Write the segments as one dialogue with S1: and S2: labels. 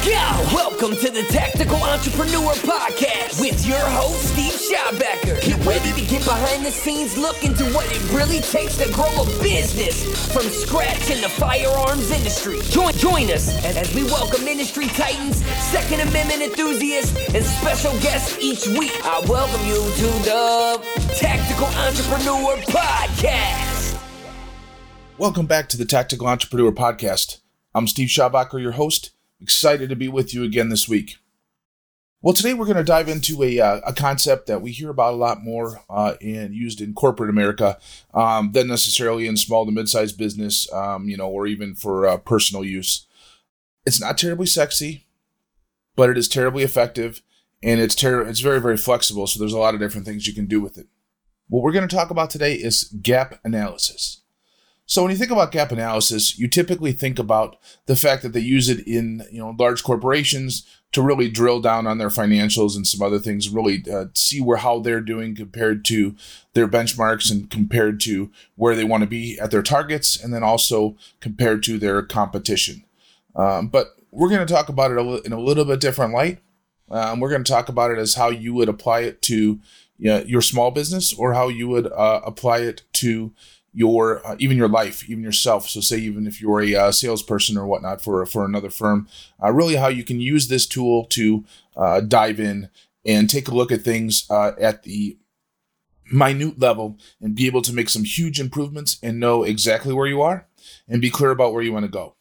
S1: go! Welcome to the Tactical Entrepreneur Podcast with your host, Steve Schabacker. Get ready to get behind the scenes, look into what it really takes to grow a business from scratch in the firearms industry. Join us as we welcome industry titans, Second Amendment enthusiasts, and special guests each week. I welcome you to the Tactical Entrepreneur Podcast.
S2: Welcome back to the Tactical Entrepreneur Podcast. I'm Steve Schabacker, your host. Excited to be with you again this week. Well, today we're going to dive into a concept that we hear about a lot more and used in corporate America than necessarily in small to mid-sized business, or even for personal use. It's not terribly sexy, but it is terribly effective, and it's very, very flexible. So there's a lot of different things you can do with it. What we're going to talk about today is gap analysis. So when you think about gap analysis, you typically think about the fact that they use it in large corporations to really drill down on their financials and some other things, really see how they're doing compared to their benchmarks and compared to where they want to be at their targets, and then also compared to their competition. But we're going to talk about it in a little bit different light. We're going to talk about it as how you would apply it to your small business, or how you would apply it to your even your life, even yourself. So say even if you're a salesperson or whatnot for another firm, really how you can use this tool to dive in and take a look at things at the minute level and be able to make some huge improvements and know exactly where you are and be clear about where you want to go.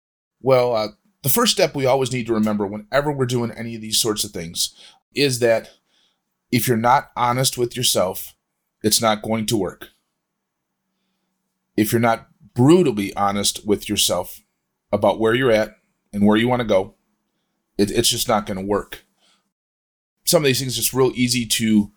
S2: Well, the first step we always need to remember whenever we're doing any of these sorts of things is that if you're not honest with yourself, it's not going to work. If you're not brutally honest with yourself about where you're at and where you want to go, it's just not going to work. Some of these things are just real easy to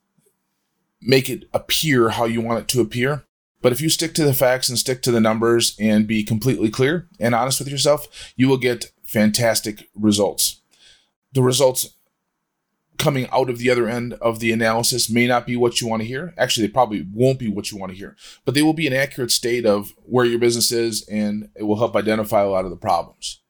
S2: make it appear how you want it to appear. But if you stick to the facts and stick to the numbers and be completely clear and honest with yourself, you will get fantastic results. The results coming out of the other end of the analysis may not be what you want to hear. Actually, they probably won't be what you want to hear, but they will be an accurate state of where your business is, and it will help identify a lot of the problems.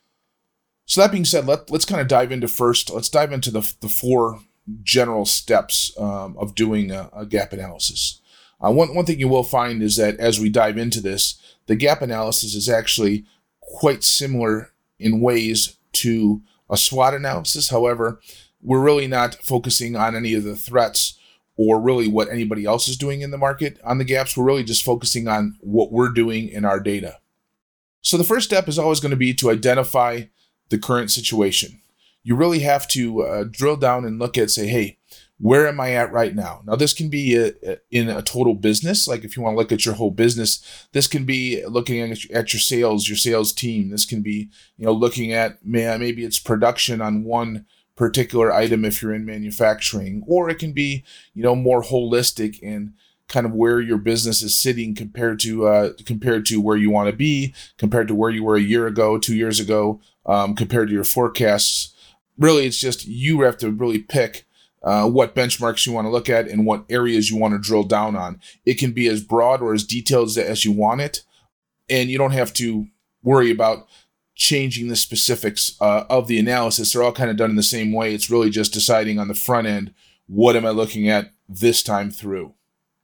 S2: So that being said, let's kind of dive into the four general steps of doing a gap analysis. One thing you will find is that as we dive into this, the gap analysis is actually quite similar in ways to a SWOT analysis. However, we're really not focusing on any of the threats or really what anybody else is doing in the market on the gaps. We're really just focusing on what we're doing in our data. So the first step is always going to be to identify the current situation. You really have to drill down and look at, say, hey, where am I at right now? Now, this can be in a total business. Like if you want to look at your whole business, this can be looking at your sales team. This can be, looking at maybe it's production on one particular item if you're in manufacturing, or it can be, more holistic in kind of where your business is sitting compared to where you want to be, compared to where you were a year ago, 2 years ago, compared to your forecasts. Really, it's just you have to really pick what benchmarks you want to look at and what areas you want to drill down on. It can be as broad or as detailed as you want it, and you don't have to worry about changing the specifics of the analysis. They're all kind of done in the same way. It's really just deciding on the front end, what am I looking at this time through?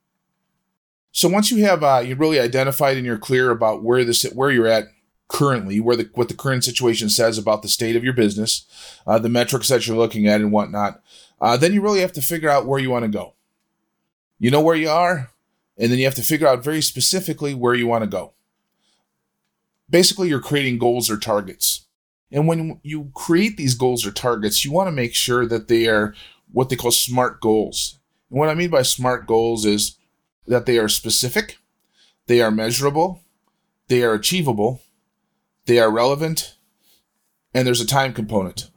S2: So once you have you really identified and you're clear about where you're at currently, what the current situation says about the state of your business, the metrics that you're looking at and whatnot, then you really have to figure out where you want to go. You know where you are, and then you have to figure out very specifically where you want to go. Basically, you're creating goals or targets. And when you create these goals or targets, you want to make sure that they are what they call SMART goals. And what I mean by SMART goals is that they are specific, they are measurable, they are achievable, they are relevant, and there's a time component.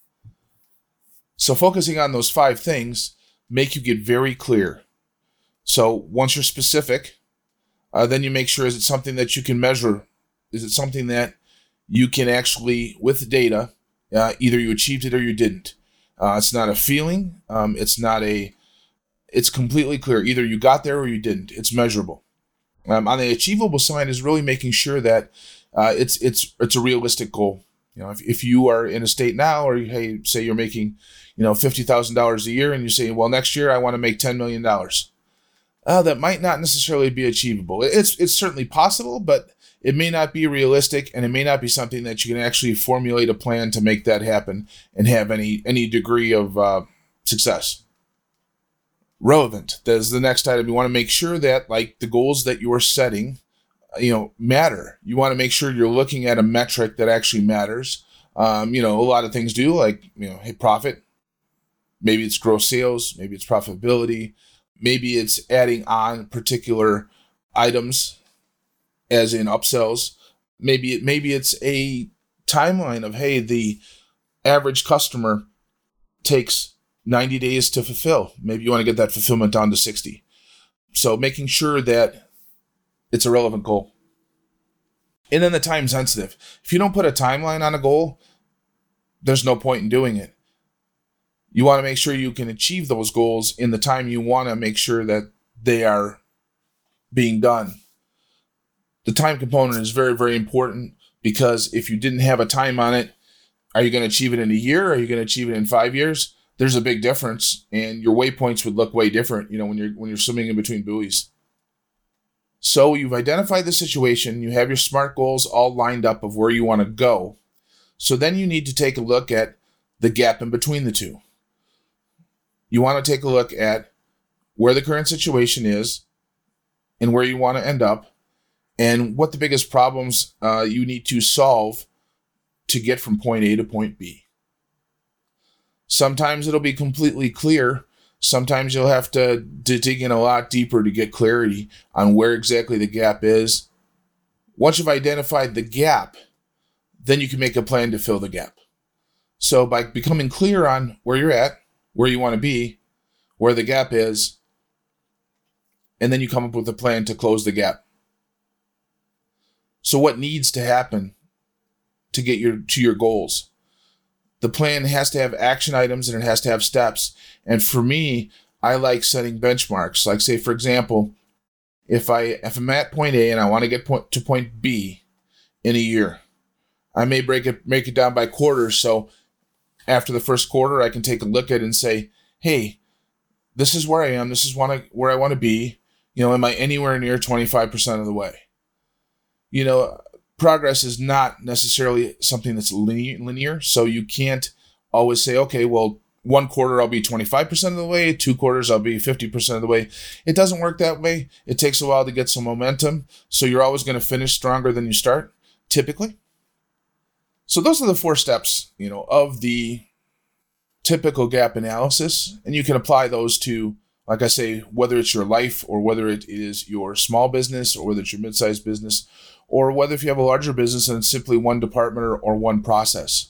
S2: So focusing on those 5 things make you get very clear. So once you're specific, then you make sure, is it something that you can measure? Is it something that you can actually, with data, either you achieved it or you didn't? It's not a feeling. It's completely clear. Either you got there or you didn't. It's measurable. On the achievable side is really making sure that it's a realistic goal. If you are in a state now, or hey, say you're making, $50,000 a year, and you say, well, next year I want to make $10 million. That might not necessarily be achievable. It's certainly possible, but it may not be realistic, and it may not be something that you can actually formulate a plan to make that happen and have any degree of success. Relevant. That is the next item. You want to make sure that the goals that you are setting, matter. You want to make sure you're looking at a metric that actually matters. A lot of things do, hey, profit. Maybe it's gross sales. Maybe it's profitability. Maybe it's adding on particular items, as in upsells. Maybe it's a timeline of, hey, the average customer takes 90 days to fulfill. Maybe you want to get that fulfillment down to 60. So making sure that it's a relevant goal. And then the time sensitive. If you don't put a timeline on a goal, there's no point in doing it. You want to make sure you can achieve those goals in the time you want to make sure that they are being done. The time component is very, very important, because if you didn't have a time on it, are you going to achieve it in a year? Are you going to achieve it in 5 years? There's a big difference, and your waypoints would look way different, when you're swimming in between buoys. So you've identified the situation, you have your SMART goals all lined up of where you want to go. So then you need to take a look at the gap in between the two. You want to take a look at where the current situation is and where you want to end up, and what the biggest problems you need to solve to get from point A to point B. Sometimes it'll be completely clear. Sometimes you'll have to dig in a lot deeper to get clarity on where exactly the gap is. Once you've identified the gap, then you can make a plan to fill the gap. So by becoming clear on where you're at, where you want to be, where the gap is, and then you come up with a plan to close the gap. So what needs to happen to get to your goals? The plan has to have action items, and it has to have steps. And for me, I like setting benchmarks. Like, say, for example, if I'm at point A and I want to get to point B in a year, I may break it down by quarters. So after the first quarter, I can take a look at it and say, hey, this is where I am. This is where I want to be. Am I anywhere near 25% of the way? Progress is not necessarily something that's linear. So you can't always say, okay, well, 1 quarter I'll be 25% of the way, 2 quarters I'll be 50% of the way. It doesn't work that way. It takes a while to get some momentum. So you're always going to finish stronger than you start, typically. So those are the 4 steps, of the typical gap analysis. And you can apply those to, like I say, whether it's your life, or whether it is your small business, or whether it's your mid-sized business, or whether if you have a larger business and it's simply one department or one process.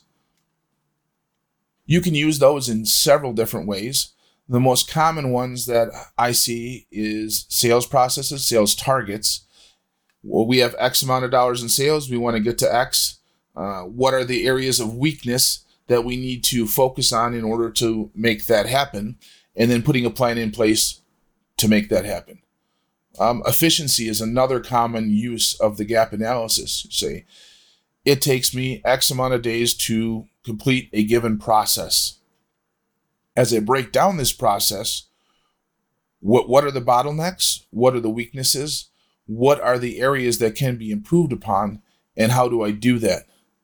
S2: You can use those in several different ways. The most common ones that I see is sales processes, sales targets. Well, we have X amount of dollars in sales. We want to get to X. What are the areas of weakness that we need to focus on in order to make that happen? And then putting a plan in place to make that happen. Efficiency is another common use of the gap analysis. You say, it takes me X amount of days to complete a given process. As I break down this process, what are the bottlenecks? What are the weaknesses? What are the areas that can be improved upon? And how do I do that?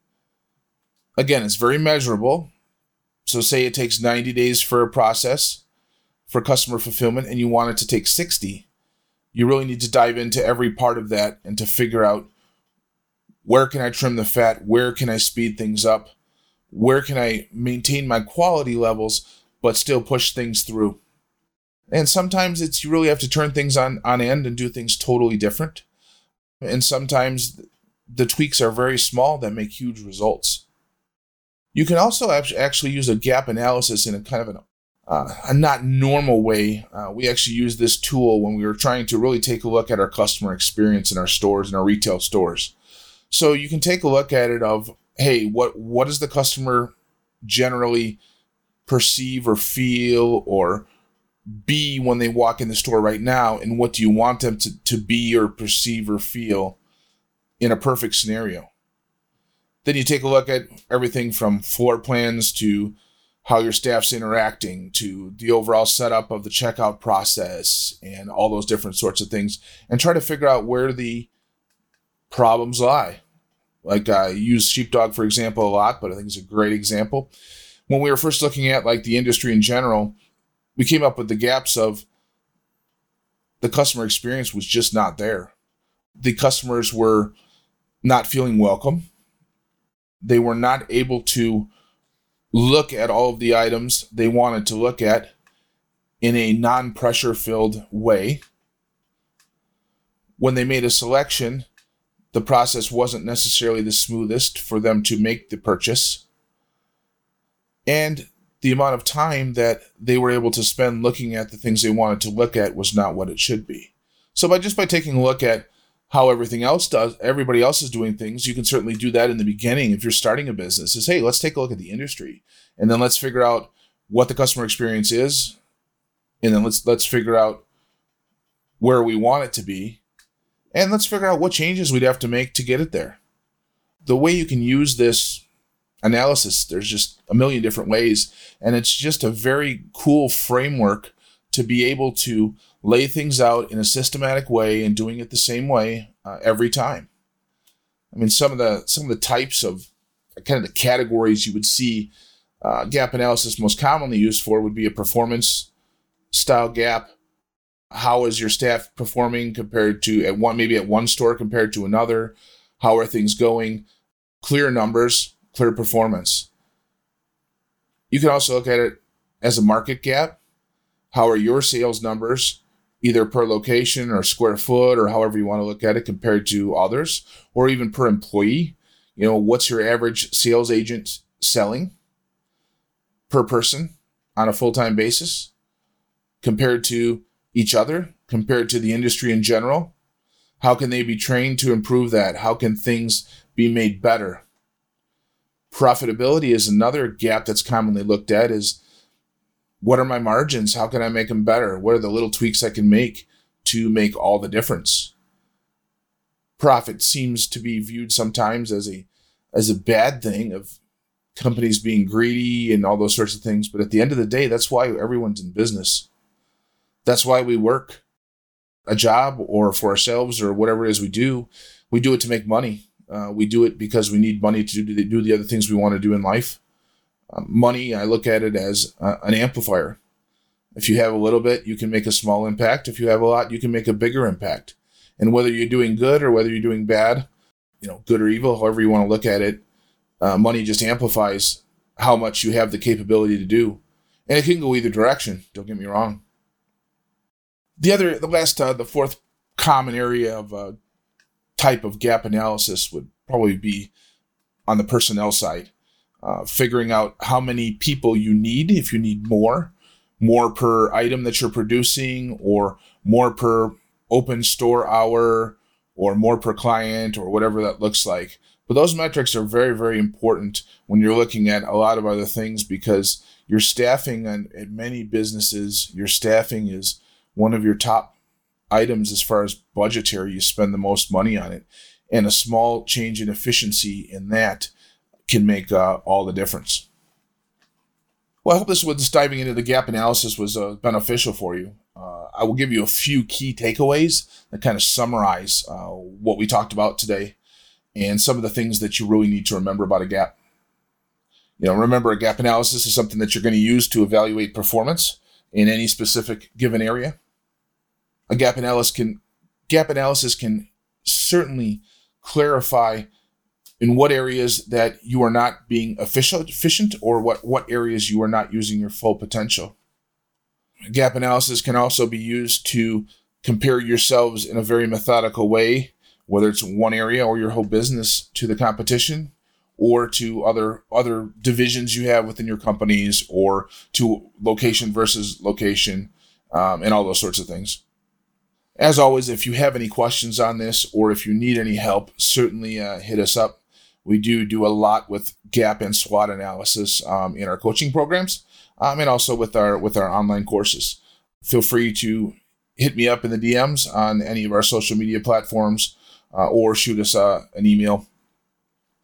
S2: Again, it's very measurable. So say it takes 90 days for a process for customer fulfillment, and you want it to take 60. You really need to dive into every part of that and to figure out, where can I trim the fat? Where can I speed things up? Where can I maintain my quality levels but still push things through? And sometimes you really have to turn things on end and do things totally different. And sometimes the tweaks are very small that make huge results. You can also actually use a gap analysis in a kind of a not normal way. We actually used this tool when we were trying to really take a look at our customer experience in our stores, in our retail stores. So you can take a look at it of, hey, what does the customer generally perceive or feel or be when they walk in the store right now, and what do you want them to be or perceive or feel in a perfect scenario? Then you take a look at everything from floor plans to how your staff's interacting to the overall setup of the checkout process and all those different sorts of things, and try to figure out where the problems lie. Like I use Sheepdog, for example, a lot, but I think it's a great example. When we were first looking at like the industry in general, we came up with the gaps of the customer experience was just not there. The customers were not feeling welcome. They were not able to look at all of the items they wanted to look at in a non-pressure filled way. When they made a selection, the process wasn't necessarily the smoothest for them to make the purchase. And the amount of time that they were able to spend looking at the things they wanted to look at was not what it should be. So by taking a look at how everybody else is doing things, you can certainly do that in the beginning if you're starting a business. Is, hey, let's take a look at the industry, and then let's figure out what the customer experience is, and then let's figure out where we want it to be, and let's figure out what changes we'd have to make to get it there. The way you can use this analysis, there's just a million different ways, and it's just a very cool framework to be able to lay things out in a systematic way and doing it the same way every time. I mean, some of the types of kind of the categories you would see gap analysis most commonly used for would be a performance style gap. How is your staff performing compared to at one store compared to another? How are things going? Clear numbers, clear performance. You can also look at it as a market gap. How are your sales numbers, either per location or square foot or however you want to look at it, compared to others, or even per employee? What's your average sales agent selling per person on a full-time basis compared to each other, compared to the industry in general? How can they be trained to improve that? How can things be made better? Profitability is another gap that's commonly looked at. Is what are my margins? How can I make them better? What are the little tweaks I can make to make all the difference? Profit seems to be viewed sometimes as a bad thing, of companies being greedy and all those sorts of things. But at the end of the day, that's why everyone's in business. That's why we work a job, or for ourselves, or whatever it is we do. We do it to make money. We do it because we need money to do the other things we want to do in life. Money, I look at it as an amplifier. If you have a little bit, you can make a small impact. If you have a lot, you can make a bigger impact. And whether you're doing good or whether you're doing bad, good or evil, however you want to look at it, money just amplifies how much you have the capability to do. And it can go either direction, don't get me wrong. The fourth common area of type of gap analysis would probably be on the personnel side. Figuring out how many people you need, if you need more per item that you're producing, or more per open store hour, or more per client, or whatever that looks like. But those metrics are very, very important when you're looking at a lot of other things, because your staffing at many businesses, your staffing is one of your top items as far as budgetary. You spend the most money on it, and a small change in efficiency in that can make all the difference. Well, I hope this diving into the gap analysis was beneficial for you. I will give you a few key takeaways that kind of summarize what we talked about today, and some of the things that you really need to remember about a gap. Remember, a gap analysis is something that you're going to use to evaluate performance in any specific given area. A gap analysis can certainly clarify in what areas that you are not being efficient, or what areas you are not using your full potential. Gap analysis can also be used to compare yourselves in a very methodical way, whether it's one area or your whole business, to the competition, or to other divisions you have within your companies, or to location versus location, and all those sorts of things. As always, if you have any questions on this, or if you need any help, certainly hit us up. We do a lot with gap and SWOT analysis in our coaching programs, and also with our online courses. Feel free to hit me up in the DMs on any of our social media platforms, or shoot us an email.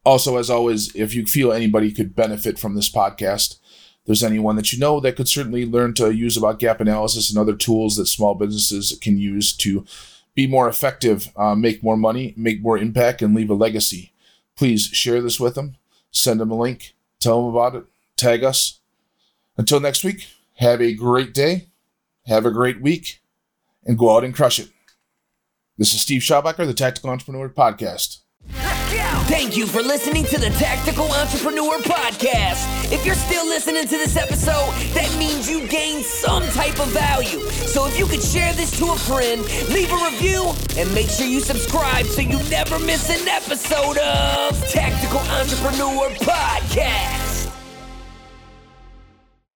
S2: Also, as always, if you feel anybody could benefit from this podcast, there's anyone that you know that could certainly learn to use about gap analysis and other tools that small businesses can use to be more effective, make more money, make more impact, and leave a legacy. Please share this with them. Send them a link. Tell them about it. Tag us. Until next week, have a great day. Have a great week. And go out and crush it. This is Steve Schabacker, the Tactical Entrepreneur Podcast.
S1: Thank you for listening to the Tactical Entrepreneur Podcast. If you're still listening to this episode, that means you gained some type of value. So if you could share this to a friend, leave a review, and make sure you subscribe so you never miss an episode of Tactical Entrepreneur Podcast.